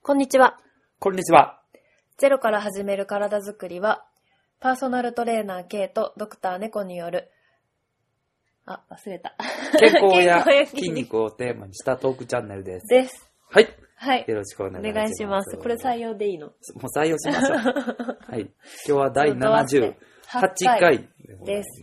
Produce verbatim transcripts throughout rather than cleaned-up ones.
こんにちは。 こんにちは。 ゼロから始める体づくりは、パーソナルトレーナー K とドクター猫による、あ、忘れた。 健康や筋肉をテーマにしたトークチャンネルです。 です。 はい。 はい。 よろしくお願いします。 お願いします。これ採用でいいの？もう採用しましょう。はい。今日はだいななじゅうはちかいでございます。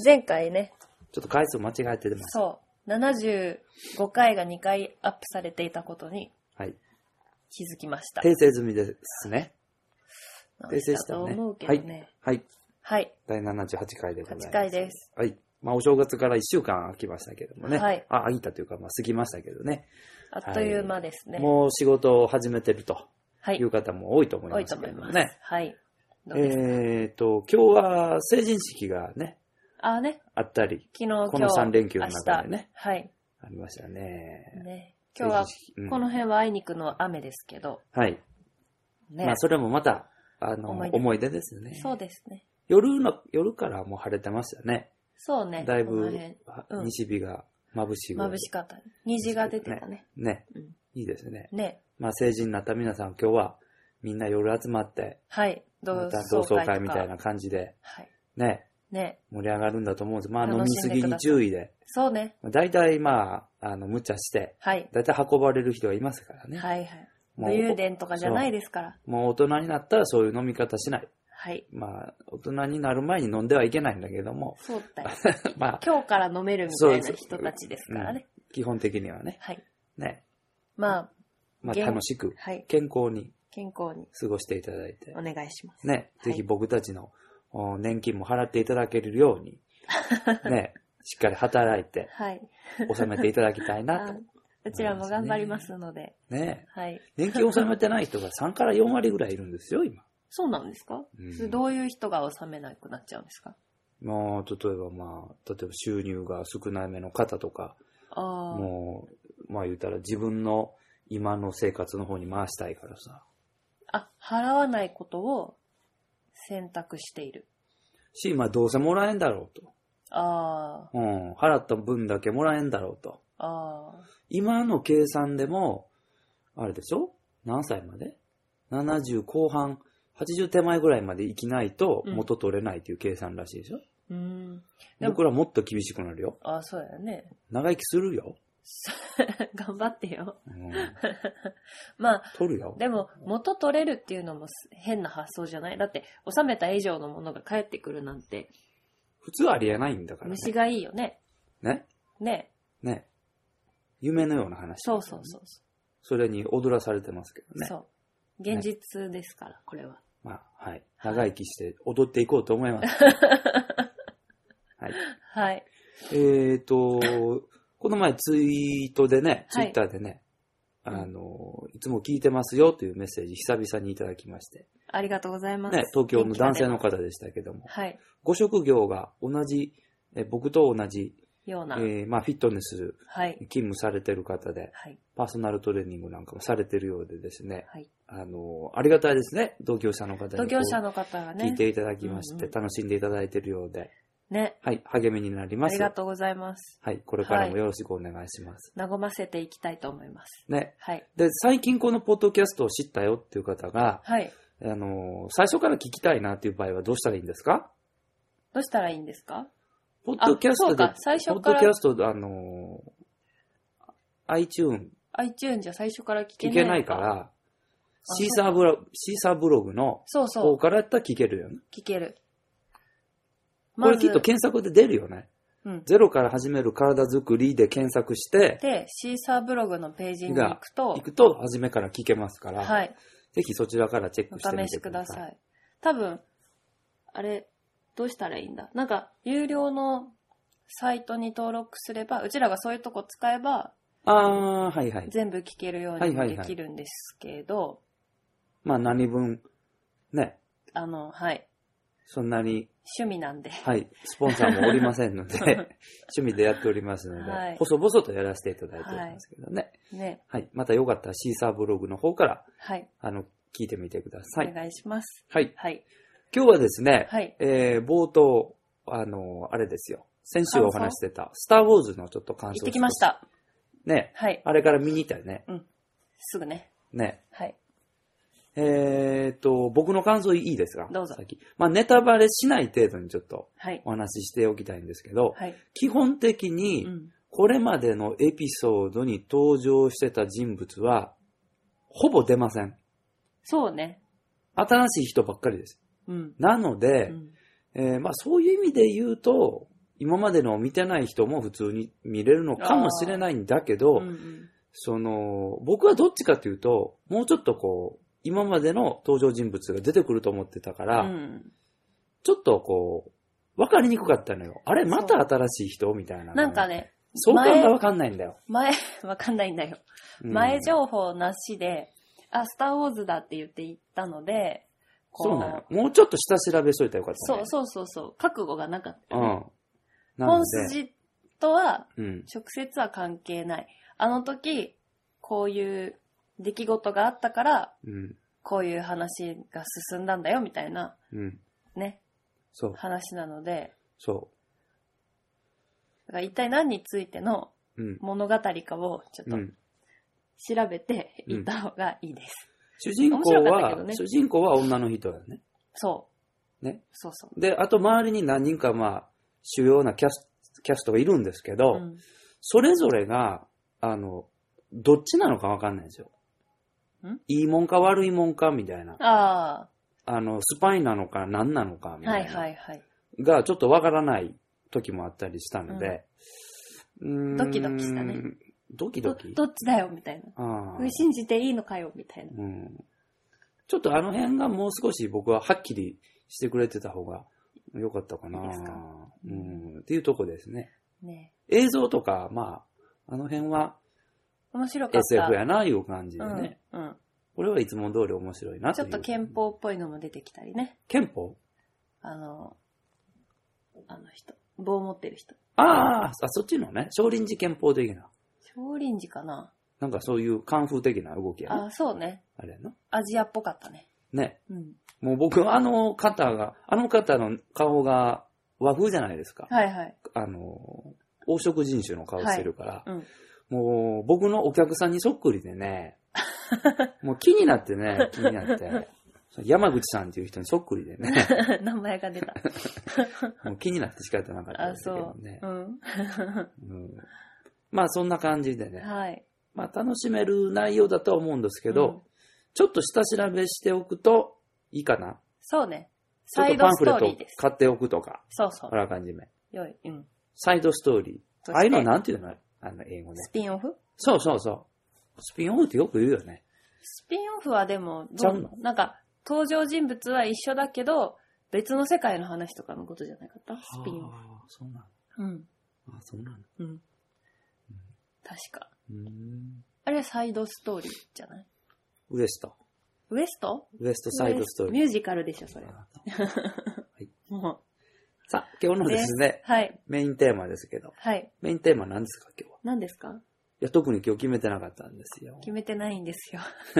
前回ね。 ちょっと回数間違えてます。 そう。ななじゅうごかいがにかいアップされていたことに。はい。気づきました。 訂正済みですね。訂正したね。 思うけどね。 はい。 はい。 だいななじゅうはちかいでございます。 はちかいです。 はい。まあ、お正月からいっしゅうかん空きましたけどもね。はい。あ、空いたというか、まあ、過ぎましたけどね。 あっという間ですね。 はい、もう仕事を始めてるという方も多いと思いますけどね。 多いと思います。はい。 どうですか？えっと、今日は成人式がね。 あね。 あったり。 昨日、 このさん連休の中でね。 はい。 ありましたね。 ね。今日は、この辺はあいにくの雨ですけど。 はい。ね。まあ、それもまた、あの、思い出、思い出ですよね。 そうですね。 夜の、夜からもう晴れてましたね。 そうね。 だいぶ、西日が眩しい。 眩しかった。虹が出てたね。 ね。うん、いいですね。 ね。 まあ、成人になった皆さん、今日は、みんな夜集まって、 はい。 同窓会みたいな感じで、はい。ね。ね。盛り上がるんだと思うんです。まあ、飲みすぎに注意で。 そうね。 大体、まあ、あの、無茶して、はい。大体運ばれる人がいますからね。 はいはい。武勇伝とかじゃないですから。 もう大人になったらそういう飲み方しない。はい。まあ、大人になる前に飲んではいけないんだけども。 そうだよ。まあ、今日から飲めるみたいな人たちですからね。 うん、基本的にはね。はい。ね。 まあ、 まあ、楽しく、はい、健康に、 健康に過ごしていただいて。 お願いします。 ね。ぜひ僕たちの年金も払っていただけるように、ね。しっかり働いて、はい。納めていただきたいなと。 うちらも頑張りますので。 ね。はい。年金納めてない人がさんからよんわりぐらいいるんですよ、今。そうなんですか？うん、どういう人が納めなくなっちゃうんですか？ まあ、例えばまあ、例えば収入が少なめの方とか、あもう、まあ言うたら自分の今の生活の方に回したいからさ。 あ、払わないことを選択している。 し、まあどうせもらえんだろうと。ああ。うん。払った分だけもらえんだろうと。ああ。今の計算でも、あれでしょ？何歳まで ?ななじゅう 後半、はちじゅう手前ぐらいまで生きないと元取れないという計算らしいでしょ？うん。僕らもっと厳しくなるよ。 ああ、そうやね。 長生きするよ。 頑張ってよ。うん、まあ、 取るよ。 でも、元取れるっていうのも変な発想じゃない？だって、納めた以上のものが返ってくるなんて。 普通ありえないんだからね。 虫がいいよね。 ね？ ね。 ね。夢のような話、ね。 そうそうそうそう。 それに踊らされてますけどね。 そう。現実ですから、ね、これは。 まあ、はい。長生きして踊っていこうと思います。はい。はい。えーと、この前ツイートでね、ツイッターでね、はい、あの、いつも聞いてますよというメッセージ久々にいただきまして。 ありがとうございます。 ね、東京の男性の方でしたけども。はい。ご職業が同じ、え僕と同じ、ような。えー、まあ、フィットネス、はい。勤務されてる方で、はい。パーソナルトレーニングなんかもされてるようでですね。はい。あの、ありがたいですね。同業者の方に。 同業者の方がね。 聞いていただきまして、うんうん、楽しんでいただいてるようで。ね。はい。励みになります。 ありがとうございます。 はい。これからもよろしくお願いします。 はい、和ませていきたいと思います。 ね。はい。で、最近このポッドキャストを知ったよっていう方が、はい。あの、最初から聞きたいなっていう場合はどうしたらいいんですか？ どうしたらいいんですか？ ポッドキャストで、 最初からポッドキャスト、あの、iTunes。 iTunes じゃ最初から聞けない。 聞けないから、シーサーブログ、シーサーブログの方からやったら聞けるよね。 聞ける。 これきっと検索で出るよね。うん、ゼロから始める体づくりで検索して、 で、シーサーブログのページに行くと、 行くと初めから聞けますから、はい。ぜひそちらからチェックしてみてください。お試しください。 多分、あれ、どうしたらいいんだ？なんか、有料のサイトに登録すれば、うちらがそういうとこ使えば、 ああ、はいはい。 全部聞けるようにできるんですけど、はいはいはい、 まあ何分、ね。 あの、はい。 そんなに。 趣味なんで。 はい。スポンサーもおりませんので、趣味でやっておりますので、はい、細々とやらせていただいておりますけどね。はい。ね。はい。またよかったらシーサーブログの方から、はい。あの、聞いてみてください。 お願いします。 はい。はい。今日はですね、はい。えー、冒頭、あの、あれですよ。先週お話してた、スターウォーズのちょっと感想を。 行ってきました。 ね。はい。あれから見に行ったよね。 うん。すぐね。 ね。 はい。 えーっと、僕の感想いいですか？ どうぞ。 先。まあ、ネタバレしない程度にちょっとはい。 お話ししておきたいんですけど、 はい。 基本的に、これまでのエピソードに登場してた人物は、ほぼ出ません。 そうね。 新しい人ばっかりです。 うん。 なので、 うんえーまあ、そういう意味で言うと、今までの見てない人も普通に見れるのかもしれないんだけど、 うんうん、 その、僕はどっちかというと、もうちょっとこう、今までの登場人物が出てくると思ってたから、うん、ちょっとこう、わかりにくかったのよ。あれ、また新しい人みたいな。 なんかね、 相関がわかんないんだよ。 前、わかんないんだよ。うん、前情報なしで、あ、スターウォーズだって言って言ったので、 そうなの。もうちょっと下調べしといたらよかったね。 そうそうそうそう。覚悟がなかったよね。 うん。 本筋とは、直接は関係ない。うん、あの時、こういう出来事があったから、うん、こういう話が進んだんだよ、みたいな、うん、ね。そう。話なので。そう。だから一体何についての物語かをちょっと調べていった方がいいです。 うん、主人公は、ね、主人公は女の人だよね。 そう。 ね。 そうそう。 で、あと周りに何人かまあ、主要なキャスト、キャストがいるんですけど、うん、それぞれが、あの、どっちなのかわかんないんですよ。んいいもんか悪いもんかみたいな。ああ。あの、スパイなのか何なのかみたいな。はいはいはい。がちょっとわからない時もあったりしたので。 うん、ドキドキしたね。 ドキドキど, どっちだよみたいな。あ信じていいのかよみたいな、うん。 ちょっとあの辺がもう少し僕ははっきりしてくれてた方がよかったかな。いいですか、うん、っていうとこですね。ね映像とか、まあ、あの辺は、 面白かった。 エスエフ やな、いう感じでね。うん。うん、これはいつも通り面白いなという。 ちょっと憲法っぽいのも出てきたりね。 憲法あの、あの人。棒持ってる人。 ああ、そっちのね。少林寺憲法的な。 少林寺かななんかそういうカンフー的な動きやね。 ああ、そうね。 あれやな。 アジアっぽかったね。 ね。うん。もう僕、あの方が、あの方の顔が和風じゃないですか。 はいはい。 あの、黄色人種の顔してるから。はい、うん。もう、僕のお客さんにそっくりでね、もう気になってね、気になって、山口さんっていう人にそっくりでね。 名前が出た。 もう気になって仕方なかったんですけどね。あ、そう。うん。うん、まあそんな感じでね。はい。まあ楽しめる内容だとは思うんですけど、うん、ちょっと下調べしておくといいかな。 そうね。 サイドストーリーです。買っておくとか。 そうそう。 あらかじめ。 よい。うん。 サイドストーリー。ああいうのなんていうのあの英語で。 スピンオフ？ そうそうそう。スピンオフってよく言うよね。 スピンオフはでも、どうなんか、登場人物は一緒だけど、別の世界の話とかのことじゃなかったスピンオフ。 ああ、そうなの。 うん。 ああ、そうなの。 うん。うん、確か。うん。あれはサイドストーリーじゃない？ ウエスト。 ウエスト？ ウエストサイドストーリー。 ミュージカルでしょ、それ。はい。 もう。さあ、今日のですね、はい、メインテーマですけど、はい、メインテーマ何ですか、今日は。 何ですか？ いや、特に今日決めてなかったんですよ。 決めてないんですよ。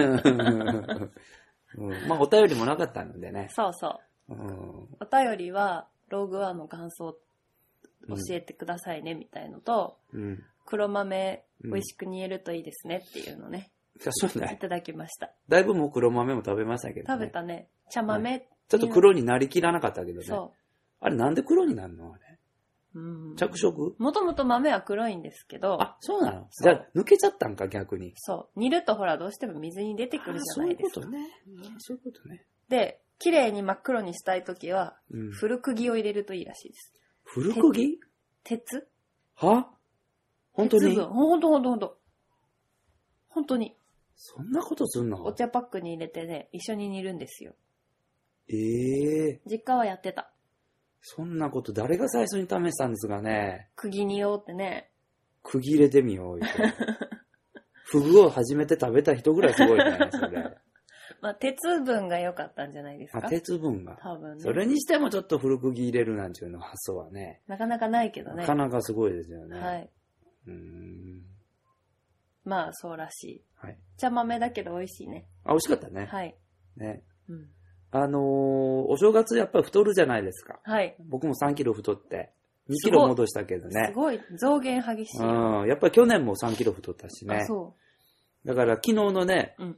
うん、まあ、お便りもなかったのでね。 そうそう。うん、お便りは、ローグワンの感想教えてくださいね、みたいのと、うん、黒豆美味しく煮えるといいですねっていうのね。 うん、そうね。 いただきました。 だいぶもう黒豆も食べましたけどね。 食べたね。茶豆、はい。 ちょっと黒になりきらなかったけどね。そう。あれなんで黒になるのあれ。うん。着色？ もともと豆は黒いんですけど。 あ、そうなの？じゃあ抜けちゃったんか逆に。 そう。煮るとほらどうしても水に出てくるじゃないですか。 そういうことね。そういうことね。 で、綺麗に真っ黒にしたいときは、うん、古釘を入れるといいらしいです。 古釘？ 鉄？ は？本当に？ 鉄分。ほんとほんとほんと。本当に。 そんなことすんの？ お茶パックに入れてね、一緒に煮るんですよ。 ええー。 実家はやってた。 そんなこと誰が最初に試したんですかね。 釘煮ようってね。 釘入れてみよう。フグを初めて食べた人ぐらいすごいね、それ。 まあ、鉄分が良かったんじゃないですか。 あ、鉄分が。 多分ね。 それにしてもちょっと古釘入れるなんていうの発想はね。 なかなかないけどね。 なかなかすごいですよね。 はい。うーん。まあ、そうらしい。はい。茶豆だけど美味しいね。 あ、美味しかったね。 はい。 ね。うん。あのー、お正月やっぱり太るじゃないですか。 はい。 僕もさんキロ太って、にキロ戻したけどね。 すごい、増減激しい。 うん。やっぱり去年もさんキロ太ったしね。 あ、そう。 だから昨日のね、うん、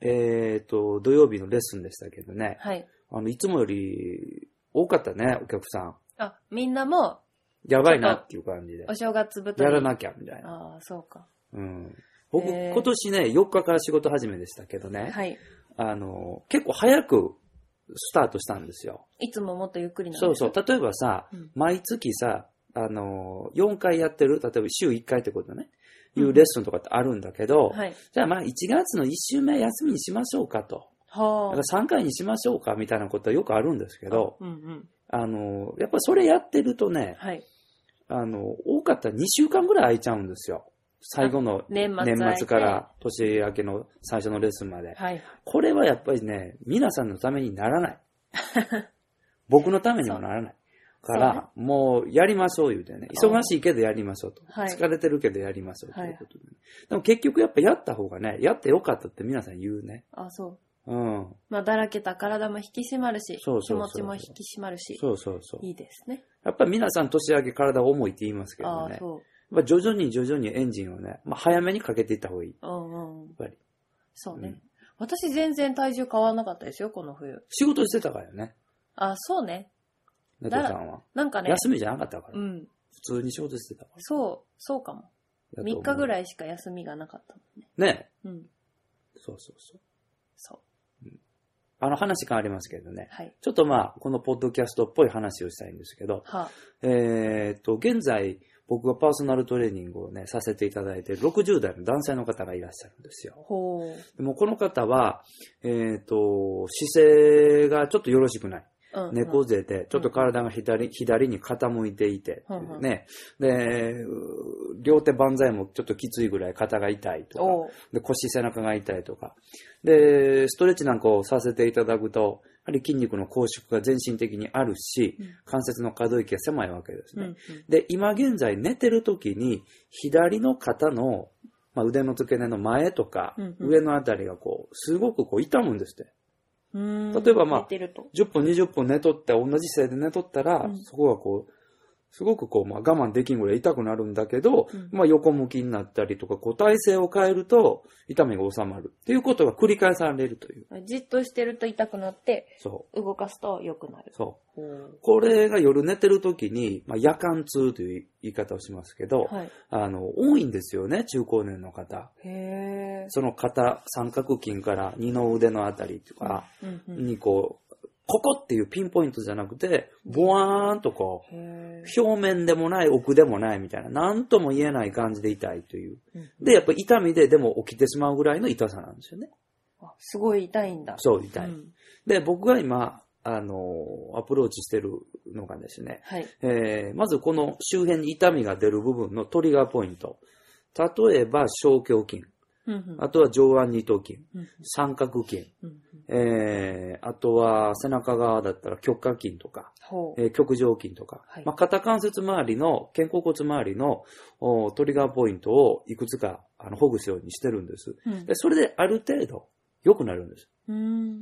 えっと、土曜日のレッスンでしたけどね。はい。あの、いつもより多かったね、お客さん。 あ、みんなも、 やばいなっていう感じで。 お正月太り。 やらなきゃ、みたいな。 ああ、そうか。 うん。僕、今年ね、よっかから仕事始めでしたけどね。はい。あの、結構早くスタートしたんですよ。 いつももっとゆっくりなんですか？そうそう。例えばさ、うん、毎月さ、あの、よんかいやってる、例えば週いっかいってことね。いうレッスンとかってあるんだけど、うんはい、じゃあまあいちがつのいち週目休みにしましょうかと。はあ、だからさんかいにしましょうかみたいなことはよくあるんですけど、あ、うんうん、あの、やっぱそれやってるとね、はい、あの、多かったらにしゅうかんぐらい空いちゃうんですよ。最後の年 末, 年末から年明けの最初のレッスンまで、はい。これはやっぱりね、皆さんのためにならない。僕のためにもならない。から、ね、もうやりましょう言うてね。忙しいけどやりましょうと。はい、疲れてるけどやりましょうということで、ね。はい、でも結局やっぱやった方がね、やってよかったって皆さん言うね。 あ、そう。うん。まあ、だらけた体も引き締まるし、そうそうそうそう、気持ちも引き締まるし。そうそうそう。いいですね。 やっぱり皆さん年明け体重いって言いますけどね。あ、そう。やっぱ徐々に徐々にエンジンをね、まあ、早めにかけていった方がいい。うんうん。やっぱり。 そうね、うん。私全然体重変わらなかったですよ、この冬。 仕事してたからね。 あ、そうね。 ネトさんは。 なんかね。 休みじゃなかったから。うん。普通に仕事してたから。 そう、そうかも。みっかぐらいしか休みがなかったもんね。 ねえ。うん。そうそうそう。そう。うん、あの話変わりますけどね。はい。ちょっとまあ、このポッドキャストっぽい話をしたいんですけど。はあ、えっと、現在、僕がパーソナルトレーニングをね、させていただいているろくじゅう代の男性の方がいらっしゃるんですよ。ほう。でもこの方は、えっと、姿勢がちょっとよろしくない。猫背で、ちょっと体が左、左に傾いていて、ね。で、両手万歳もちょっときついぐらい肩が痛いとか、で腰背中が痛いとか。で、ストレッチなんかをさせていただくと、やはり筋肉の拘縮が全身的にあるし、関節の可動域が狭いわけですね。で、今現在寝てる時に、左の肩の、まあ、腕の付け根の前とか、上のあたりがこう、すごくこう痛むんですって。例えばまあ、じゅっぷんにじゅっぷん寝とって同じ姿勢で寝とったら、うん、そこがこう、すごくこう、まあ我慢できんぐらい痛くなるんだけど、うん、まあ横向きになったりとか、こう体勢を変えると痛みが収まるっていうことが繰り返されるという。 じっとしてると痛くなって、そう動かすと良くなる。 そう。これが夜寝てる時に、まあ夜間痛という言い方をしますけど、はい、あの、多いんですよね、中高年の方。へー。その肩、三角筋から二の腕のあたりとかにこう、ここっていうピンポイントじゃなくて、ボワーンとこう、表面でもない、奥でもないみたいな、なんとも言えない感じで痛いという。で、やっぱり痛みででも起きてしまうぐらいの痛さなんですよね。 あ、すごい痛いんだ。 そう、痛い。うん、で、僕が今、あの、アプローチしてるのがですね、はい、えー、まずこの周辺に痛みが出る部分のトリガーポイント。例えば、小胸筋。あとは上腕二頭筋、三角筋、えー、あとは背中側だったら極下筋とか、えー、極上筋とか、はい、まあ、肩関節周りの、肩甲骨周りのトリガーポイントをいくつかあのほぐすようにしてるんです、うん、で。それである程度良くなるんです。うん、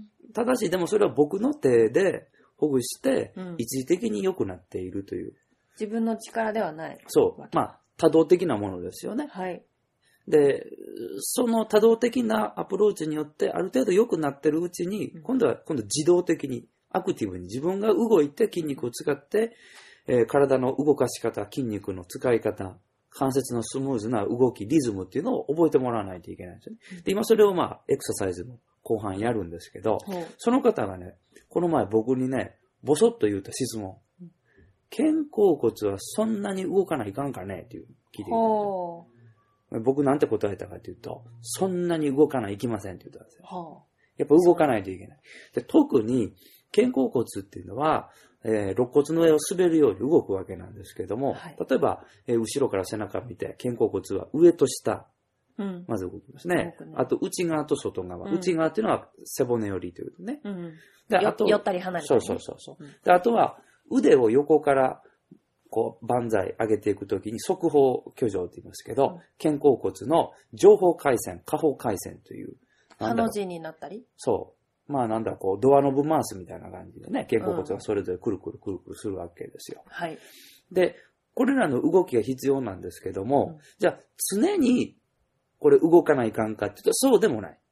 ただし、でもそれは僕の手でほぐして、一時的に良くなっているという。 自分の力ではない。 そう。まあ、多動的なものですよね。はい。で、その多動的なアプローチによってある程度良くなってるうちに、今度は今度自動的にアクティブに自分が動いて筋肉を使って、えー、体の動かし方、筋肉の使い方、関節のスムーズな動き、リズムっていうのを覚えてもらわないといけないんですよね。で、今それをまあエクササイズの後半やるんですけど、その方がね、この前僕にね、ボソッと言うた質問。肩甲骨はそんなに動かないかんかねっていう聞いてきたんですよ。僕なんて答えたかというと、そんなに動かないいきませんって言ったんですよ。はあ、やっぱ動かないといけない。で、特に肩甲骨っていうのは、えー、肋骨の上を滑るように動くわけなんですけども、はい、例えば、えー、後ろから背中見て肩甲骨は上と下、うん、まず動きますね。あと内側と外側、うん、内側っていうのは背骨寄りということね。うん、 で、あと寄ったり離れたり、 ね。そうそうそうそう、うん、で。あとは腕を横からこう、万歳上げていくときに、側方挙上って言いますけど、肩甲骨の上方回線、下方回線という。 ハの字になったりそう。まあなんだ、こう、ドアノブマウスみたいな感じでね、肩甲骨がそれぞれくるくるくるくるするわけですよ。はい。で、これらの動きが必要なんですけども、うん、じゃあ、常に、これ動かないかんかって言うと、そうでもない。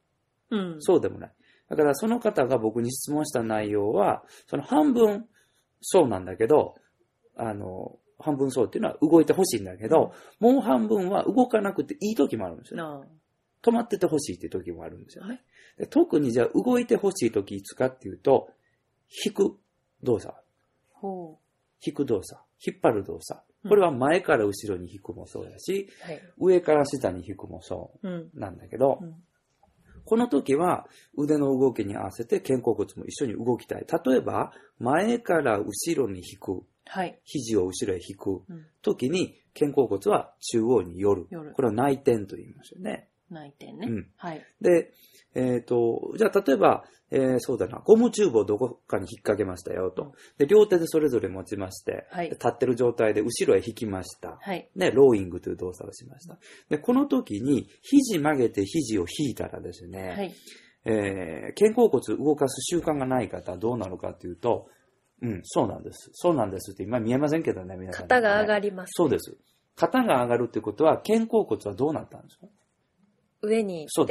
うん、そうでもない。だからその方が僕に質問した内容は、その半分そうなんだけど、あの、半分そうっていうのは動いてほしいんだけど、うん、もう半分は動かなくていい時もあるんですよ。止まっててほしいっていう時もあるんですよね。で特にじゃあ動いてほしい時いつかっていうと、引く動作。ほう引く動作。引っ張る動作。これは前から後ろに引くもそうだし、うんはい、上から下に引くもそうなんだけど、うんうん、この時は腕の動きに合わせて肩甲骨も一緒に動きたい。例えば、前から後ろに引く。はい、肘を後ろへ引く時に肩甲骨は中央に寄る。寄るこれは内転と言いますよね。 内転ね。うん。はい。 で、えっと、じゃあ例えば、えー、そうだな、ゴムチューブをどこかに引っ掛けましたよと。で、両手でそれぞれ持ちまして、はい、立ってる状態で後ろへ引きました。はい。で、ローイングという動作をしました。で、この時に肘曲げて肘を引いたらですね、はい。えー、肩甲骨動かす習慣がない方はどうなるかというと、うん、そうなんです。そうなんですって今見えませんけどね、皆さん、ね。 肩が上がります、ね。 そうです。肩が上がるってことは、肩甲骨はどうなったんですか？ 上に行って、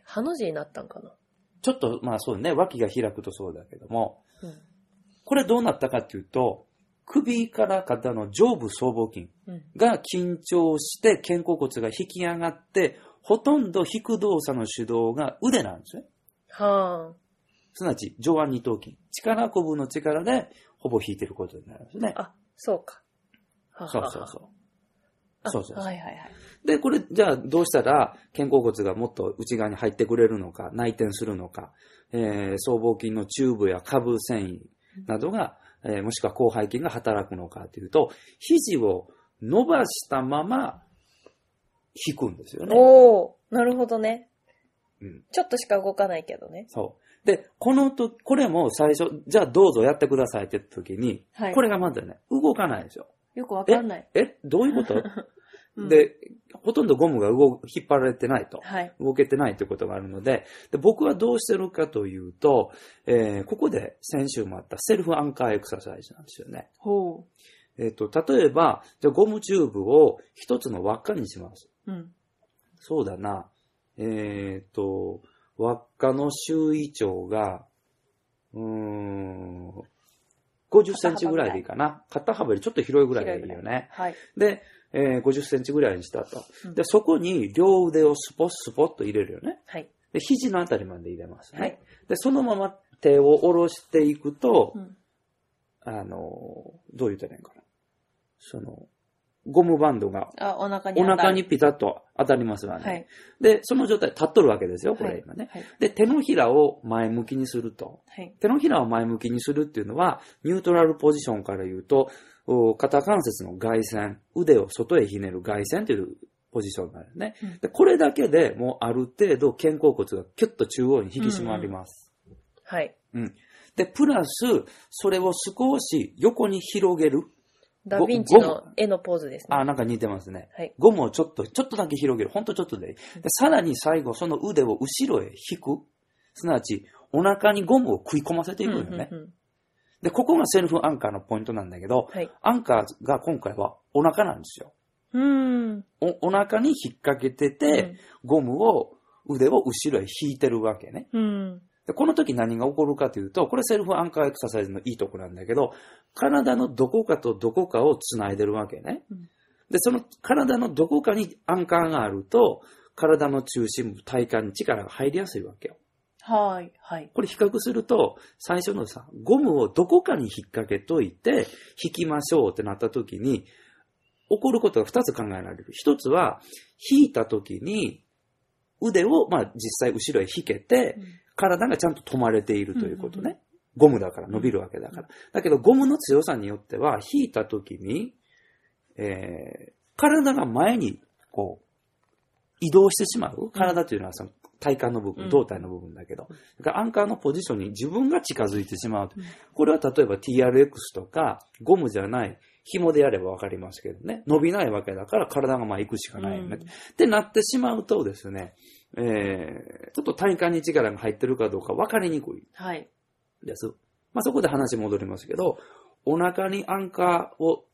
ハの字になったんかな。 ちょっと、まあそうね、脇が開くとそうだけども、うん、これどうなったかっていうと、首から肩の上部僧帽筋が緊張して肩甲骨が引き上がって、ほとんど引く動作の主導が腕なんですね。はあ。すなわち上腕二頭筋。力こぶの力でほぼ引いてることになるんですね。 あ、そうか。 はははそうそうそう。そうそうそう。 はいはいはい。 で、これ、じゃあどうしたら肩甲骨がもっと内側に入ってくれるのか、内転するのか、えー、僧帽筋の中部や下部繊維などが、えー、もしくは広背筋が働くのかというと、肘を伸ばしたまま引くんですよね。 おー、なるほどね。うん。ちょっとしか動かないけどね。 そう。で、このと、これも最初、じゃあどうぞやってくださいって言った時に、はい、これがまだね、動かないんですよ。 よくわかんない。 え、えどういうことうん、で、ほとんどゴムが動引っ張られてないと、はい、動けてないということがあるので、で僕はどうしてるかというと、えー、ここで先週もあったセルフアンカーエクササイズなんですよね。ほう。えっと、例えば、じゃあゴムチューブを一つの輪っかにします。うん、そうだな。えっと、輪っかの周囲長が、うーん、ごじゅっセンチぐらいでいいかな。肩幅よりちょっと広いぐらいがいいよね。はい、で、えー、ごじゅっセンチぐらいにしたと。うん、で、そこに両腕をスポッスポッと入れるよね。はい、で、肘のあたりまで入れますね。はい、で、そのまま手を下ろしていくと、うん、あの、どう言ったらいいかな。その、ゴムバンドがあお腹にお腹にピタッと当たりますわね。はい、で、その状態立っとるわけですよ、これ今ね。はいはい、で、手のひらを前向きにすると、はい。手のひらを前向きにするっていうのは、ニュートラルポジションから言うと、肩関節の外旋、腕を外へひねる外旋というポジションになるね。うん、でこれだけでもうある程度肩甲骨がキュッと中央に引き締まります。うんうん、はい。うん。で、プラス、それを少し横に広げる。 ダヴィンチの絵のポーズですね。 あ、なんか似てますね。はい。ゴムをちょっと、ちょっとだけ広げる。ほんとちょっとでいい。で、さらに最後、その腕を後ろへ引く。すなわち、お腹にゴムを食い込ませていくよね。うんうんうん、で、ここがセルフアンカーのポイントなんだけど、はい、アンカーが今回はお腹なんですよ。うんお、お腹に引っ掛けてて、うん、ゴムを、腕を後ろへ引いてるわけね。うんでこの時何が起こるかというと、これセルフアンカーエクササイズのいいところなんだけど、体のどこかとどこかをつないでるわけね。うん、で、その体のどこかにアンカーがあると、体の中心部、体幹に力が入りやすいわけよ。 はい、はい。 これ比較すると、最初のさ、ゴムをどこかに引っ掛けといて、引きましょうってなった時に、起こることが二つ考えられる。一つは、引いた時に、腕を、まあ、実際後ろへ引けて、うん体がちゃんと止まれているということね。うんうんうん、ゴムだから伸びるわけだから。だけどゴムの強さによっては引いたときに、えー、体が前にこう移動してしまう。体というのはその体幹の部分、胴体の部分だけど、だからアンカーのポジションに自分が近づいてしまう。これは例えば ティーアールエックス とかゴムじゃない紐でやればわかりますけどね。伸びないわけだから体がまあ行くしかないよね。うん、ってなってしまうとですね、えー、ちょっと体幹に力が入ってるかどうか分かりにくい。はい。です。まあ、そこで話戻りますけど、お腹にアンカーを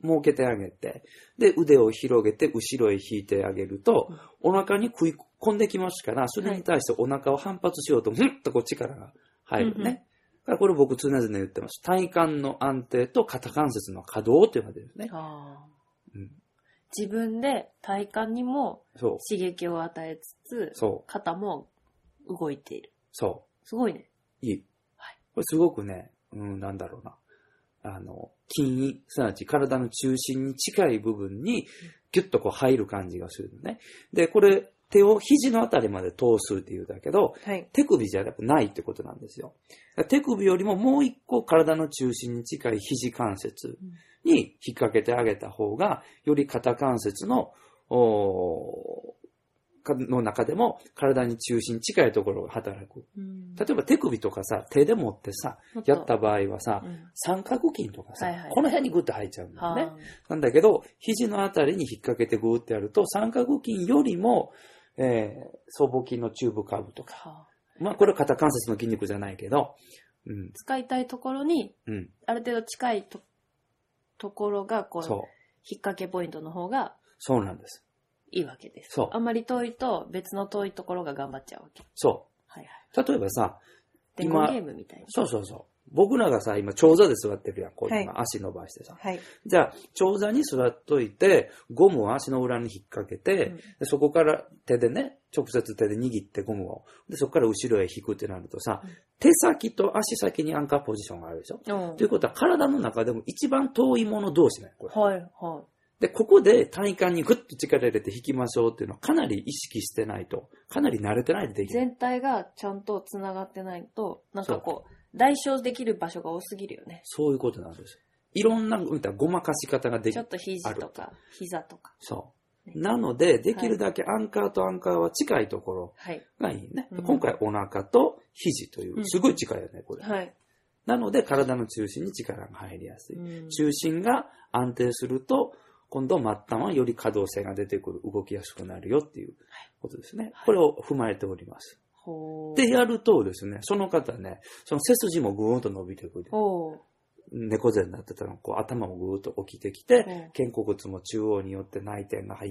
設けてあげて、で、腕を広げて後ろへ引いてあげると、うん、お腹に食い込んできますから、それに対してお腹を反発しようと、ふんっとこう力が入るね。うんうん、だからこれ僕常々言ってます。体幹の安定と肩関節の可動っていうのが出るんですね。あうん、自分で体幹にも刺激を与えつつ、そう肩も動いている。そう。すごいね。 いい。はい、これすごくね、うん、なんだろうな。あの、筋胃、すなわち体の中心に近い部分にギュッとこう入る感じがするのね。で、これ手を肘のあたりまで通すっていうんだけど、はい、手首じゃないってことなんですよ。手首よりももう一個体の中心に近い肘関節に引っ掛けてあげた方が、より肩関節の、おの中でも体に中心近いところが働く。うん、例えば手首とかさ、手で持ってさ、やった場合はさ、うん、三角筋とかさ、はいはい、この辺にグッと入っちゃうんだよね。なんだけど、肘のあたりに引っ掛けてグーってやると、三角筋よりも、えー、僧帽筋の中部下部とか。まあこれは肩関節の筋肉じゃないけど、 うん、使いたいところに、うん、ある程度近い と, ところがこう、そう引っ掛けポイントの方が、 そうなんです。 いいわけです。そう。あんまり遠いと別の遠いところが頑張っちゃうわけ。 そう。はいはい。例えばさ、 電光ゲームみたいな。 そうそうそう。僕らがさ、今、長座で座ってるやん。こう今、はい、足伸ばしてさ。はい。じゃあ、長座に座っといて、ゴムを足の裏に引っ掛けて、うん、でそこから手でね、直接手で握ってゴムを。で、そこから後ろへ引くってなるとさ、うん、手先と足先にアンカーポジションがあるでしょ。うん、ということは、体の中でも一番遠いもの同士ね、これ。はい、はい。で、ここで体幹にグッと力入れて引きましょうっていうのはかなり意識してないと、かなり慣れてないとできない。 全体がちゃんと繋がってないと、なんかこう、代償できる場所が多すぎるよね。 そういうことなんです。いろんな、ごまかし方ができる。 ちょっと肘とか、膝とか。 そう。ね、なので、できるだけアンカーとアンカーは近いところがいいね。はい、今回お腹と肘という、すごい近いよね、これ。はい。なので、体の中心に力が入りやすい。うん、中心が安定すると、今度末端はより可動性が出てくる、動きやすくなるよっていうことですね。はい、これを踏まえております。で、やるとですね、その方ね、その背筋もぐーんと伸びてくる。猫背になってたのこう頭もぐーっと起きてきて、肩甲骨も中央によって内転が入って、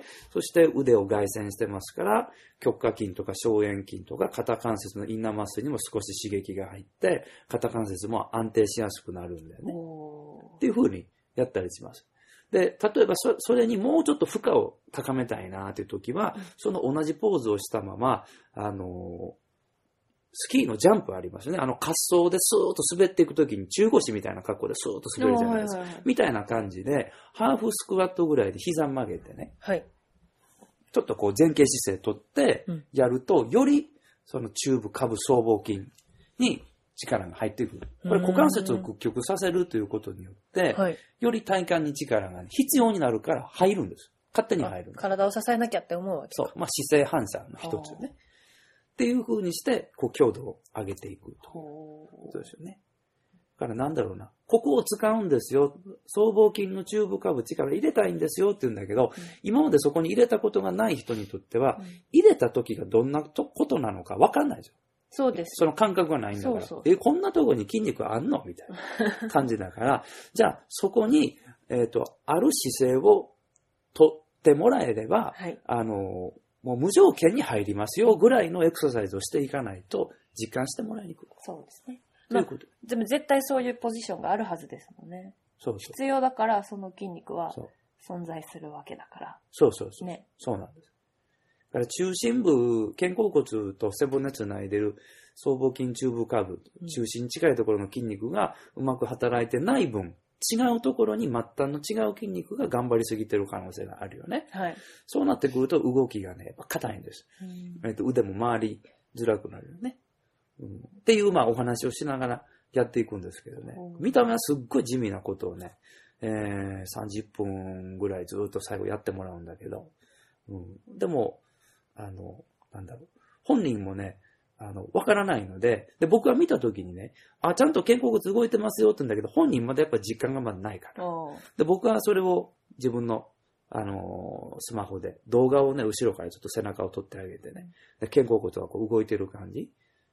そして腕を外旋してますから、極下筋とか小円筋とか肩関節のインナーマッスルにも少し刺激が入って、肩関節も安定しやすくなるんだよね。っていう風にやったりします。で、例えばそ、それにもうちょっと負荷を高めたいなというときは、その同じポーズをしたまま、あの、スキーのジャンプありますね。あの滑走でスーッと滑っていくときに中腰みたいな格好でスーッと滑るじゃないですか。はいはいはい、みたいな感じで、ハーフスクワットぐらいで膝曲げてね。はい。ちょっとこう前傾姿勢とってやると、うん、よりその中部下部僧帽筋に力が入ってくる。これ股関節を屈曲させるということによって、はい、より体幹に力が必要になるから入るんです。勝手に入るんです。 体を支えなきゃって思うわけ。 そう。まあ姿勢反射の一つよね。っていう風にして、こう強度を上げていくと。そうですよね。だからなんだろうな。ここを使うんですよ。僧帽筋の中部下部力入れたいんですよって言うんだけど、うん、今までそこに入れたことがない人にとっては、うん、入れた時がどんなことなのか分かんないですよ。 そうです。 その感覚がないんだから。そうそうえ、こんなとこに筋肉あんのみたいな感じだから、じゃあそこに、えっと、ある姿勢をとってもらえれば、はい、あの、もう無条件に入りますよぐらいのエクササイズをしていかないと実感してもらいにくい。 そうですね。ということ。まあ、でも絶対そういうポジションがあるはずですもんね。そうそう。必要だからその筋肉は存在するわけだから。 そうそうそう。ね。そうなんです。だから中心部、肩甲骨と背骨つないでる僧帽筋中部下部、中心に近いところの筋肉がうまく働いてない分、違うところに末端の違う筋肉が頑張りすぎてる可能性があるよね。はい。そうなってくると動きがね、やっぱ硬いんです。うん、えっと腕も回りづらくなるよね。うん、っていうまあお話をしながらやっていくんですけどね。うん、見た目はすっごい地味なことをね、えー、さんじゅっぷんぐらいずっと最後やってもらうんだけど、うん、でも、あの、なんだろう。本人もね、あの、わからないので、で、僕が見たときにね、あ、ちゃんと肩甲骨動いてますよって言うんだけど、本人まだやっぱ実感がまだないから。で、僕はそれを自分の、あのー、スマホで動画をね、後ろからちょっと背中を撮ってあげてね、で肩甲骨がこう動いてる感じ。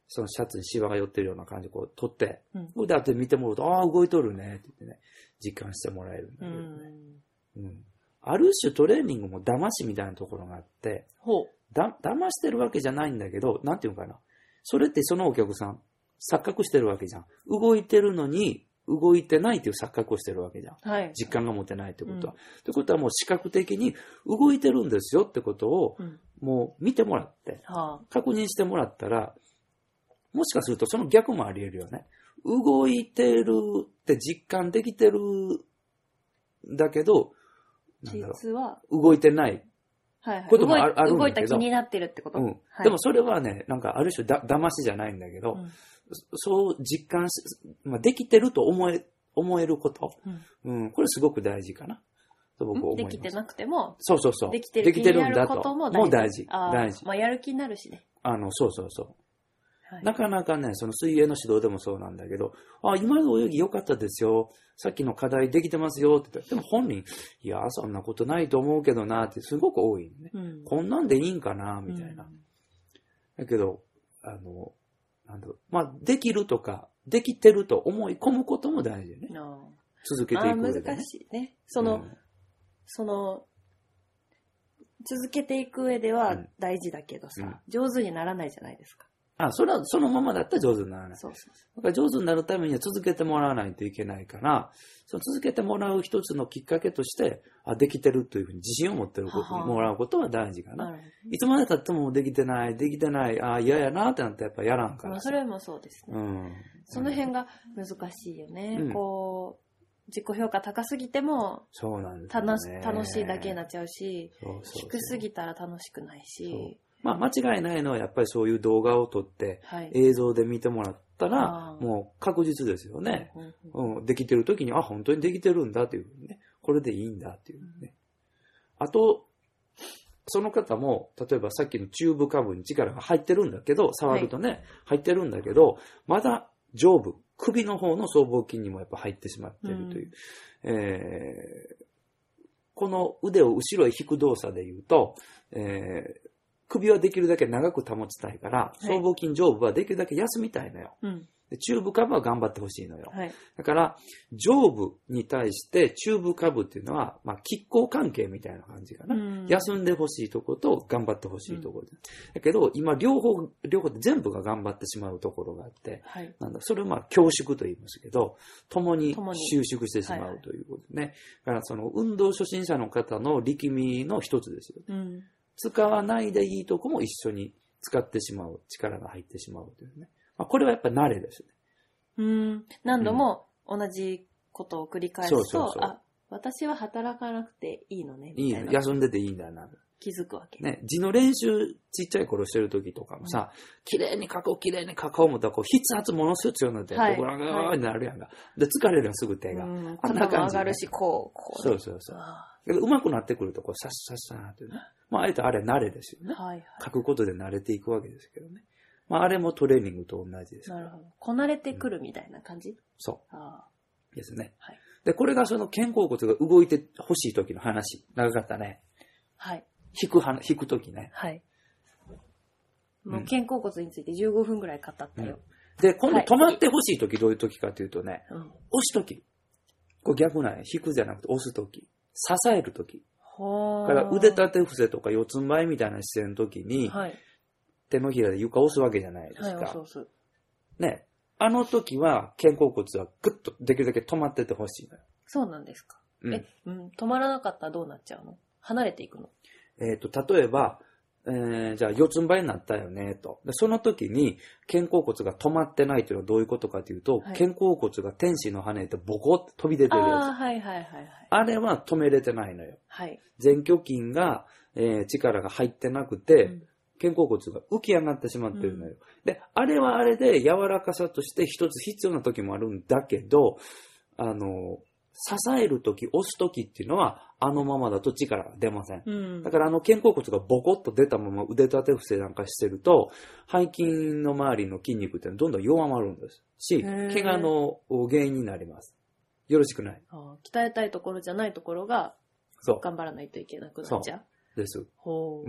そのシャツにシワが寄ってるような感じでこう取って、うん、で、あと見てもらうと、ああ、動いとるねって言ってね、実感してもらえるんだけどね。うん、うん。ある種トレーニングも騙しみたいなところがあって、ほう。だ、騙してるわけじゃないんだけど、なんていうのかな。それってそのお客さん、錯覚してるわけじゃん。動いてるのに、動いてないっていう錯覚をしてるわけじゃん。はい、実感が持てないってことは。うん、ってことはもう視覚的に動いてるんですよってことを、もう見てもらって、うん、確認してもらったら、もしかするとその逆もあり得るよね。動いてるって実感できてるんだけど、 なんだろう、実は動いてないこともあるんだけど、 動いた気になってるってこと、うんはい、でもそれはね、なんかある種だ騙しじゃないんだけど、うん、そう実感し、まあ、できてると思え、思えること、うんうん、これすごく大事かなと僕は思います。 できてなくても、 そうそうそう。 できてる気になることも大事。 もう大事。大事。 まあ、やる気になるしね。 あの、そうそうそう。はい、なかなかね、その水泳の指導でもそうなんだけど、あ、今の泳ぎ良かったですよ。さっきの課題できてますよって言って、でも本人、いや、そんなことないと思うけどなってすごく多いね。うん、こんなんでいいんかなみたいな。うん、だけど、あの、なんだろう、まあ、できるとか、できてると思い込むことも大事よね。続けていく上で、ね。 難しいね。その、うん、その、続けていく上では大事だけどさ、うん、上手にならないじゃないですか。 あ、それはそのままだったら上手にならない。そうそうそう。だから上手になるためには続けてもらわないといけないから、その続けてもらう一つのきっかけとして、あ、できてるというふうに自信を持ってることははもらうことは大事かな。いつまで経ってもできてない、できてない、あ、嫌やなってなってやっぱやらんから。まあ、 それもそうですね。うん。その辺が難しいよね。うん、こう、自己評価高すぎても、 そうなんですね。楽しいだけになっちゃうし、そうそうそう、低すぎたら楽しくないし。 まあ、間違いないのはやっぱりそういう動画を撮って、映像で見てもらったら、もう確実ですよね。うん、できてる時に、あ、本当にできてるんだというふうにね。これでいいんだっていうね。あと、その方も、例えばさっきのチューブ下部に力が入ってるんだけど、触るとね、はい、入ってるんだけど、まだ上部、首の方の僧帽筋にもやっぱ入ってしまっているという。うん、えー、この腕を後ろへ引く動作で言うと、えー首はできるだけ長く保ちたいから、僧帽筋上部はできるだけ休みたいのよ。はい、で中部下部は頑張ってほしいのよ。はい、だから、上部に対して中部下部っていうのは、まあ、拮抗関係みたいな感じかな。うん、休んでほしいところと頑張ってほしいところ、うん、だけど、今、両方、両方で全部が頑張ってしまうところがあって、はい、なんだそれをまあ、強縮と言いますけど、共に収縮してしまうということね。はいはい、だから、その、運動初心者の方の力みの一つですよね。うん、使わないでいいとこも一緒に使ってしまう。力が入ってしまうというね。まあ、これはやっぱり慣れですね。 うん。何度も同じことを繰り返すと、うん、そうそうそう、あ、私は働かなくていいのね。みたいな。 いい、休んでていいんだな。 気づくわけ。 ね、字の練習ちっちゃい頃してる時とかもさ、綺麗、うん、に書こう、綺麗に書こう思ったら、こう、筆圧ものすごい強くなって、はい、こう、ガーになるやんか。で、疲れるやん、すぐ手が。うん、 あんな感じ、ね。肩も上がるし、こう、こう、ね。そうそうそう。けど、上手くなってくると、こう、さっさっさーってね。まあ、あえてあれ慣れですよね。はいはい、書くことで慣れていくわけですけどね。まあ、あれもトレーニングと同じです。 なるほど。こなれてくるみたいな感じ、うん、 そう。あですね。はい。で、これがその肩甲骨が動いてほしい時の話。長かったね。はい。引くは、引く時ね。はい。 もう肩甲骨についてじゅうごふんぐらい語ったよ。 うん、で、今度止まってほしい時どういう時かというとね、はい、押す時。これ逆なんや。引くじゃなくて押す時。支える時。から腕立て伏せとか四つん這いみたいな姿勢の時に、はい、手のひらで床を押すわけじゃないですか。はい、押す押す。ね。あの時は肩甲骨はグッとできるだけ止まっててほしいのよ。 そうなんですか。うん、え、うん、止まらなかったらどうなっちゃうの？離れていくの？ えっと、例えば、えー、じゃあ四つん這いになったよね、と。でその時に肩甲骨が止まってないというのはどういうことかというと、はい、肩甲骨が天使の羽でボコッと飛び出てるやつ。 あ、はいはいはいはい。 あれは止めれてないのよ。はい。前鋸筋が、えー、力が入ってなくて、うん、肩甲骨が浮き上がってしまってるのよ。うん、で、あれはあれで柔らかさとして一つ必要な時もあるんだけど、あの、支えるとき、押すときっていうのは、あのままだと力が出ません。うん、だからあの肩甲骨がボコッと出たまま腕立て伏せなんかしてると、背筋の周りの筋肉ってどんどん弱まるんですし、怪我の原因になります。よろしくない。 ああ、鍛えたいところじゃないところが、そう頑張らないといけなくなっちゃう。 そうです。ほう。うん。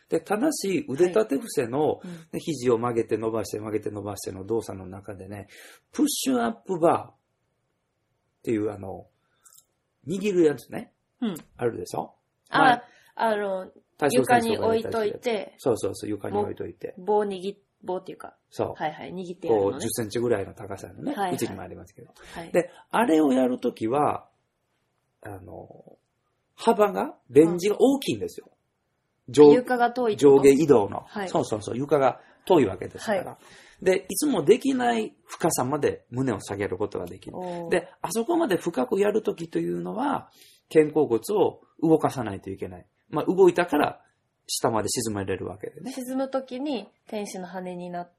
で、ただし、腕立て伏せの、はいうん、肘を曲げて伸ばして曲げて伸ばしての動作の中でね、プッシュアップバーっていうあの、握るやつね。うん。あるでしょ？ あ、あの、床に置いといて。 そうそうそう、床に置いといて。 棒握、棒っていうか。 そう。 はいはい、握ってやるのね。 こう、じゅっセンチぐらいの高さのね。はいはい、うちにもありますけど。はい。で、あれをやるときは、あの、幅が、レンジが大きいんですよ。 上床が遠い上下移動の、はい。そうそうそう、床が遠いわけですから。はい、で、いつもできない深さまで胸を下げることができる。で、あそこまで深くやるときというのは、肩甲骨を動かさないといけない。まあ、動いたから下まで沈めれるわけでね。 沈むときに天使の羽になって、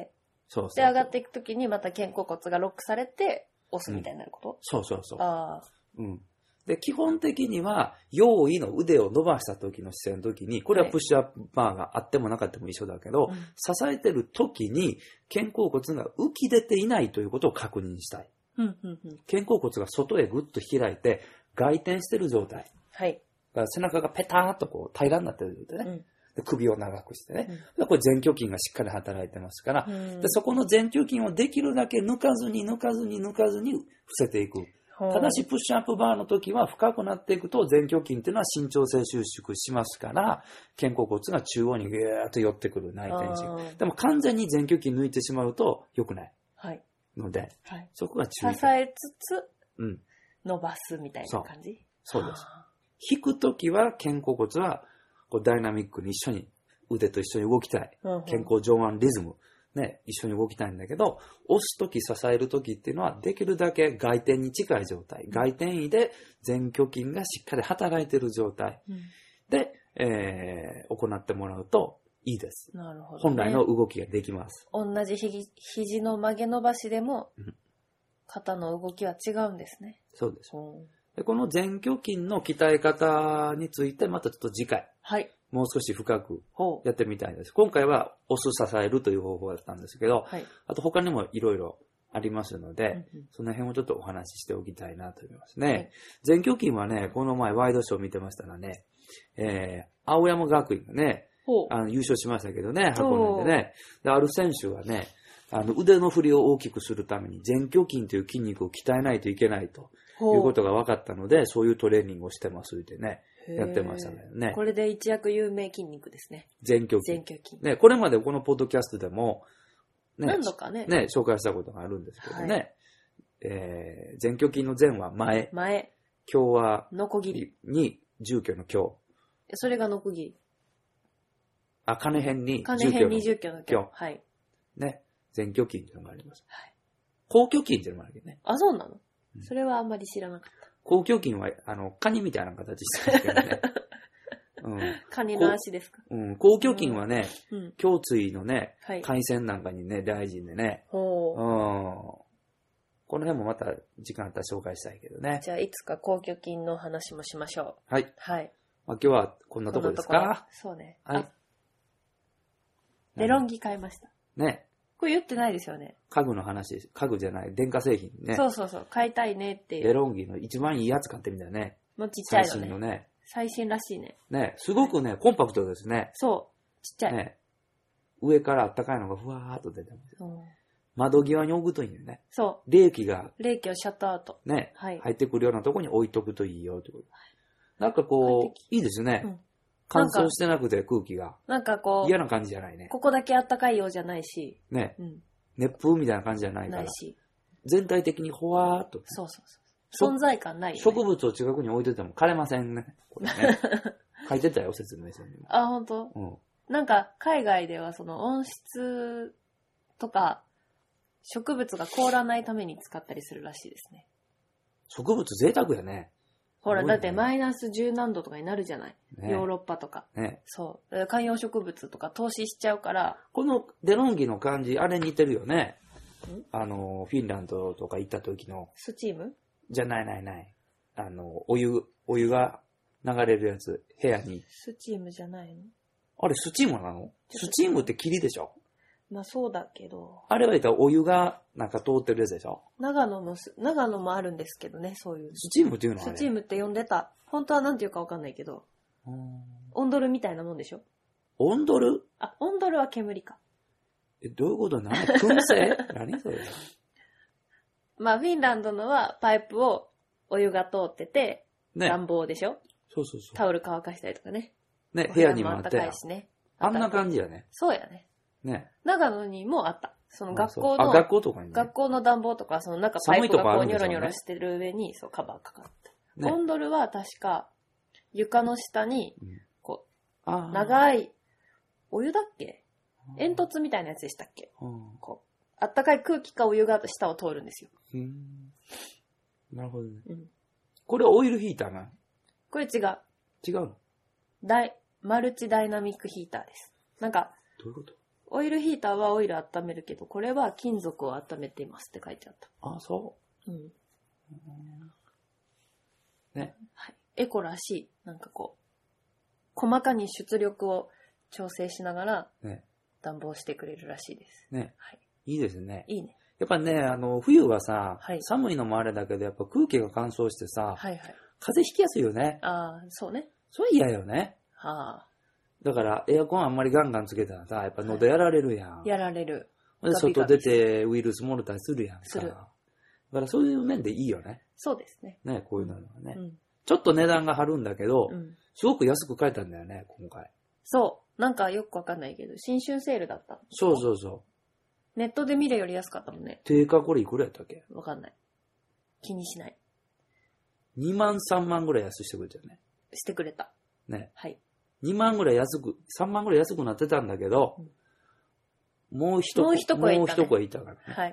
そうそうそうで、上がっていくときにまた肩甲骨がロックされて押すみたいになること、うん、 そうそうそう。ああ。うん。で、基本的には、用意の腕を伸ばした時の姿勢の時に、これはプッシュアップバーがあってもなかったも一緒だけど、はい、支えてる時に肩甲骨が浮き出ていないということを確認したい。うんうんうん、肩甲骨が外へぐっと開いて、外転してる状態。はい。だから背中がペターっとこう平らになってる状態ね。うんで首を長くしてね、うん、これ前鋸筋がしっかり働いてますから、うん、でそこの前鋸筋をできるだけ抜かずに抜かずに抜かずに伏せていく。ただしプッシュアップバーの時は深くなっていくと前鋸筋っていうのは伸長性収縮しますから肩甲骨が中央にギューッと寄ってくる内転筋。でも完全に前鋸筋抜いてしまうと良くない。はい。ので、はい、そこが注意。 支えつつ、うん、伸ばすみたいな感じ。 そう、そうです。引く時は肩甲骨はこうダイナミックに一緒に腕と一緒に動きたい。うんうん、健康上腕リズム。ね、一緒に動きたいんだけど、押すとき、支えるときっていうのは、できるだけ外転に近い状態。外転位で前鋸筋がしっかり働いている状態で、うんえー、行ってもらうといいです。なるほど、ね。本来の動きができます。 同じひ肘の曲げ伸ばしでも、肩の動きは違うんですね。 そうです。うんでこの前鋸筋の鍛え方についてまたちょっと次回、はい、もう少し深くやってみたいです。今回は押す支えるという方法だったんですけど、はい、あと他にもいろいろありますので、うんうん、その辺をちょっとお話ししておきたいなと思いますね。はい、前鋸筋はね、この前ワイドショー見てましたらね、えー、青山学院がね、あの優勝しましたけどね、箱根でね。で、ある選手がね、あの腕の振りを大きくするために前鋸筋という筋肉を鍛えないといけないと。いうことが分かったので、そういうトレーニングをしてますってね、やってましたね。 これで一躍有名筋肉ですね。 前鋸筋。前鋸筋。ね、これまでこのポッドキャストでも、 ね、何度かね。 ね、紹介したことがあるんですけどね。はい、えー、前鋸筋の前は前。前。今日は、 のこぎり。 に、住居の今日。 それがのこぎり。 あ、金辺に住居の。金辺に住居の今日。はい。 ね、前鋸筋っていうのがあります。はい。後鋸筋っていうのもあるけどね。 あ、そうなの？それはあんまり知らなかった。 後鋸筋は、あの、カニみたいな形してるけどね。 うん、カニの足ですか？ うん。後鋸筋はね、うん、胸椎のね、はい、回線なんかにね、大事でね。ほう。うん。この辺もまた時間あったら紹介したいけどね。 じゃあ、いつか後鋸筋の話もしましょう。はい。はい。まあ、今日はこんなとこですか？ そうね。はい。デロンギ買いました。ね。これ言ってないですよね。 家具の話です。家具じゃない。電化製品ね。 そうそうそう。買いたいねっていう。 デロンギの一番いいやつ買ってみたよね。 もうちっちゃいのね。 最新のね。 最新らしいね。 ね。すごくね、はい、コンパクトですね。 そう。ちっちゃい。ね。 上からあったかいのがふわーっと出てます。窓際に置くといいよね。 そう。冷気が。 冷気をシャットアウト。 ね。はい。入ってくるようなところに置いとくといいよってこと。なんかこう、いいですね。うん乾燥してなくて空気が。 なんかこう。 嫌な感じじゃないね。 ここだけあったかいようじゃないし。 ね。うん。熱風みたいな感じじゃないから。ないし。全体的にほわーっと。 そうそうそう。存在感ないよね。 植物を近くに置いといても枯れませんね。これね。書いてたよ、説明書にも。 あ、ほんと？うん。なんか、海外ではその温室とか、植物が凍らないために使ったりするらしいですね。 植物贅沢やね。 ほら、ね、だってマイナス十何度とかになるじゃない、ね、ヨーロッパとか。ね。そう。観葉植物とか投資しちゃうから。 このデロンギの感じ、あれ似てるよね。あの、フィンランドとか行った時の。 スチーム？ じゃないないない。あの、お湯、お湯が流れるやつ、部屋に。 スチームじゃないの？ あれ、スチームなの？スチームって霧でしょ？ まあそうだけど。 あれは言ったらお湯がなんか通ってるやつでしょ？ 長野も、長野もあるんですけどね、そういう。 スチームっていうのはスチームって呼んでた。本当はなんていうかわかんないけど。温ドルみたいなもんでしょ？ オンドル？ あ、オンドルは煙か。 え、どういうことなの？燻製？何それ？ まあ、フィンランドのはパイプをお湯が通ってて、ね、暖房でしょ？ そうそうそう。 タオル乾かしたりとかね。 ね、部屋にもあって。 暖かいしね。 あんな感じやね。 そうやね。 ね。 長野にもあった。その学校の、 あ、学校とかにね。 学校の暖房とか、その中パイプがこうニョロニョロしてる上に、そう、カバーかかって。ね、オンドルは確か、床の下に、こう、うん、長い、お湯だっけ？煙突みたいなやつでしたっけ？こう、あったかい空気かお湯が下を通るんですよ。 うん。なるほどね。うん、これオイルヒーターなの？ これ違う。 違うの？ ダイ、マルチダイナミックヒーターです。なんか、 どういうこと？ オイルヒーターはオイル温めるけど、これは金属を温めていますって書いてあった。 あ、そう。うん。ね。 はい。エコらしい。なんかこう、細かに出力を調整しながら、ね。暖房してくれるらしいです。 ね。はい。いいですね。 いいね。 やっぱね、あの、冬はさ、はい、寒いのもあれだけど、やっぱ空気が乾燥してさ、はいはい。風邪ひきやすいよね。 ああ、そうね。 それ嫌よね。はあ。だから、エアコンあんまりガンガンつけたらさ、やっぱ喉やられるやん。はい、 やられる。 で、外出てウイルス漏れたりするやんか。する。だからそういう面でいいよね。 そうですね。 ね、こういうのはね。うん、ちょっと値段が張るんだけど、うん、すごく安く買えたんだよね、今回。 そう。なんかよくわかんないけど、新春セールだった。 そうそうそう。 ネットで見るより安かったもんね。 定価これいくらやったっけ？ わかんない。気にしない。 にまんさんまんぐらい安くしてくれたよね。 してくれた。 ね。はい。にまんぐらい安く、さんまんぐらい安くなってたんだけど、うん、もう一もう一声いった、ね。 もう一声いたからね。 はい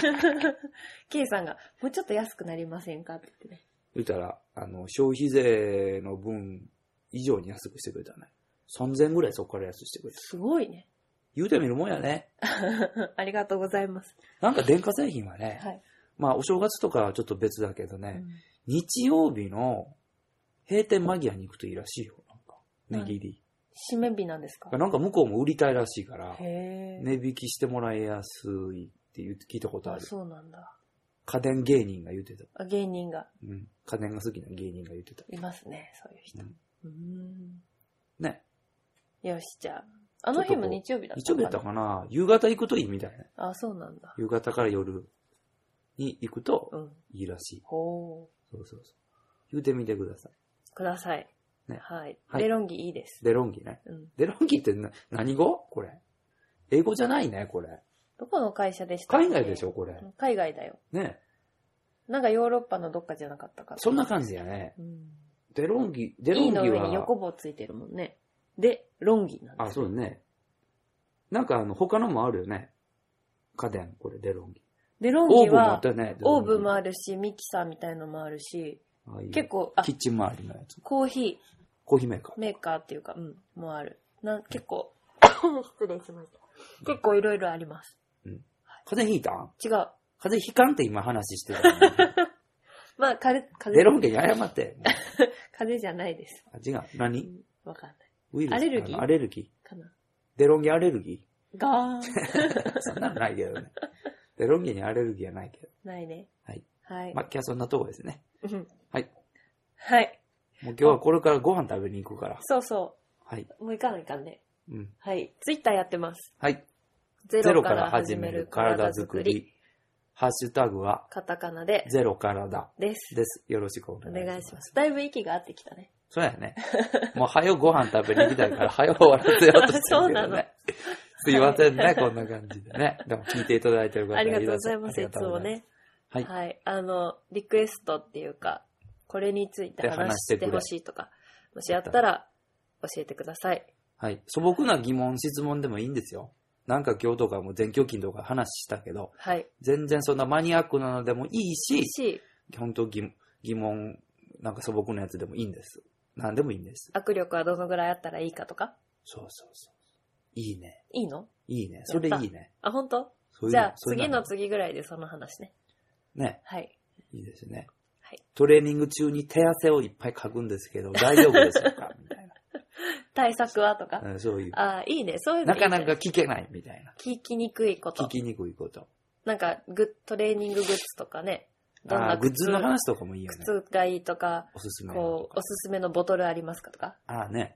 。K さんが、もうちょっと安くなりませんかって言ってね。 言ったら、あの、消費税の分以上に安くしてくれたね。さんぜんぐらいそこから安くしてくれた。 すごいね。 言うてみるもんやね。 ありがとうございます。 なんか電化製品はね、はい、まあお正月とかはちょっと別だけどね、うん、日曜日の閉店間際に行くといいらしいよ。なんか、値切り。 締め日なんですか？ なんか向こうも売りたいらしいから、値引きしてもらいやすいって言って聞いたことある。 あ、そうなんだ。 家電芸人が言ってた。 あ、芸人が。 うん。家電が好きな芸人が言ってた。 いますね、そういう人。うん。うーんね。 よし、じゃあ。あの日も日曜日だったかな。 日曜日だったかな。夕方行くといいみたいな。 あ、そうなんだ。 夕方から夜に行くといいらしい。うん、ほう。そうそうそう。言うてみてください。 ください。ね。はい。デロンギいいです。 デロンギね。うん、デロンギってな何語？これ。英語じゃないね、これ。 どこの会社でしたっけ？ 海外でしょ、これ。 海外だよ。ね。なんかヨーロッパのどっかじゃなかったかな。 そんな感じやね。うん、デロンギ、デロンギは。E の上に横棒ついてるもんね。で、ロンギなんです。 あ、そうね。なんかあの、他のもあるよね。家電、これ、デロンギ。 デロンギは、オーブンもあったね。オーブンもあるし、ミキサーみたいのもあるし、ああいう結構、 あ、キッチン周りのやつ。 コーヒー。 コーヒーメーカー。 メーカーっていうか、うん、もある。な結構、失礼しました。結構いろいろあります。 うん。風邪ひいたん？ 違う。 風邪ひかんって今話してる。 まあ、風邪。 デロンギに謝って。 風邪じゃないです。 あ、違う。何？ わ、うん、かんない。 ウイルスアレルギー？ アレルギーかな。 デロンギアレルギーガーン。 そんなのないけどね。デロンギにアレルギーはないけど。 ないね。 はい。 はい。 まあ、今日はそんなとこですね。はい。 はい。 もう今日はこれからご飯食べに行くから。 そうそう。はい。もう行かないかんね。うん。はい。ツイッターやってます。はい。ゼロから始める体づくり。 ハッシュタグは、 カタカナで、 ゼロからだ。 です。 です。よろしくお願いします。 お願いします。だいぶ息が合ってきたね。 そうやね。もう、はよご飯食べに行きたいから、はよ終わらせようとしてるけどね。 そうなの。 すいませんね、こんな感じでね。でも聞いていただいてる方ありがとうございます、いつもね。はい。はい。あの、リクエストっていうか、これについて話してほしいとか、もしあったら教えてください。 はい。素朴な疑問、質問でもいいんですよ。なんか今日とかも前胸筋とか話したけど、はい。全然そんなマニアックなのでもいいし、し本当疑疑問、なんか素朴なやつでもいいんです。なんでもいいんです。 握力はどのぐらいあったらいいかとか？ そうそうそう。いいね。 いいの？ いいね。それいいね。 あ、本当？じゃあ次の次ぐらいでその話ね。 ね。 はい。 いいですね。はい。トレーニング中に手汗をいっぱいかくんですけど、大丈夫でしょうかみたいな。 対策はとか。 うん、そういう。 ああ、いいね。そういうのいい、 ね。なかなか聞けないみたいな。 聞きにくいこと。 聞きにくいこと。 なんかグ、トレーニンググッズとかね。 どんなグッズの話とかもいいよね。 靴がいいとか、 おすすめこう、おすすめのボトルありますかとか。 ああね。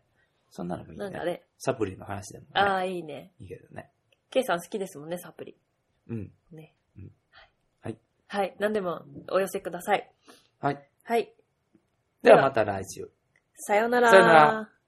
そんなのもいいね。 なんかね。 サプリの話でも、ね。 ああ、いいね。 いいけどね。 ケイさん好きですもんね、サプリ。 うん。 ね。 うん。はい。 はい。何でもお寄せください。 はい。 はい。 ではまた来週。 さようなら。 さようなら。